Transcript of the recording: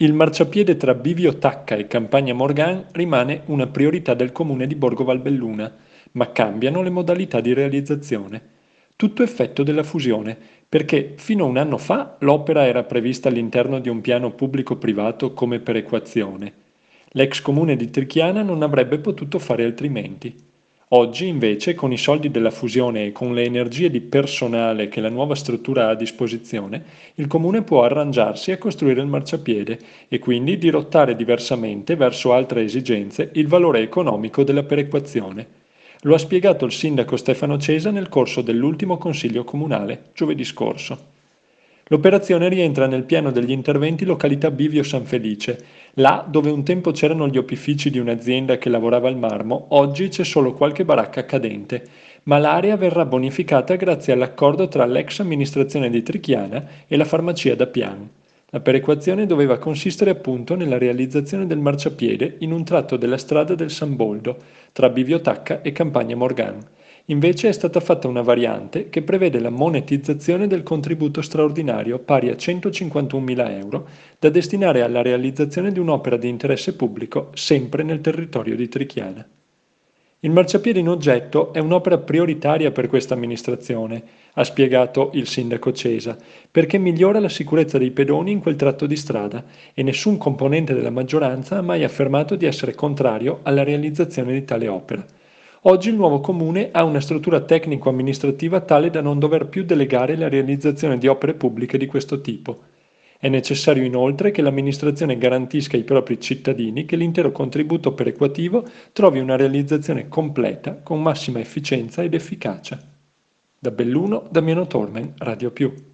Il marciapiede tra Bivio Tacca e Campagna Morgan rimane una priorità del comune di Borgo Valbelluna, ma cambiano le modalità di realizzazione. Tutto effetto della fusione, perché fino a un anno fa l'opera era prevista all'interno di un piano pubblico-privato come perequazione. L'ex comune di Trichiana non avrebbe potuto fare altrimenti. Oggi, invece, con i soldi della fusione e con le energie di personale che la nuova struttura ha a disposizione, il comune può arrangiarsi a costruire il marciapiede e quindi dirottare diversamente verso altre esigenze il valore economico della perequazione. Lo ha spiegato il sindaco Stefano Cesa nel corso dell'ultimo consiglio comunale, giovedì scorso. L'operazione rientra nel piano degli interventi località Bivio San Felice. Là dove un tempo c'erano gli opifici di un'azienda che lavorava al marmo, oggi c'è solo qualche baracca cadente, ma l'area verrà bonificata grazie all'accordo tra l'ex amministrazione di Trichiana e la farmacia da Pian. La perequazione doveva consistere appunto nella realizzazione del marciapiede in un tratto della strada del San Boldo, tra Bivio-Tacca e Campagna Morgan. Invece è stata fatta una variante che prevede la monetizzazione del contributo straordinario pari a 151.000 euro da destinare alla realizzazione di un'opera di interesse pubblico sempre nel territorio di Trichiana. Il marciapiede in oggetto è un'opera prioritaria per questa amministrazione, ha spiegato il sindaco Cesa, perché migliora la sicurezza dei pedoni in quel tratto di strada e nessun componente della maggioranza ha mai affermato di essere contrario alla realizzazione di tale opera. Oggi il nuovo comune ha una struttura tecnico-amministrativa tale da non dover più delegare la realizzazione di opere pubbliche di questo tipo. È necessario inoltre che l'amministrazione garantisca ai propri cittadini che l'intero contributo perequativo trovi una realizzazione completa con massima efficienza ed efficacia. Da Belluno, Damiano Tormen, Radio Più.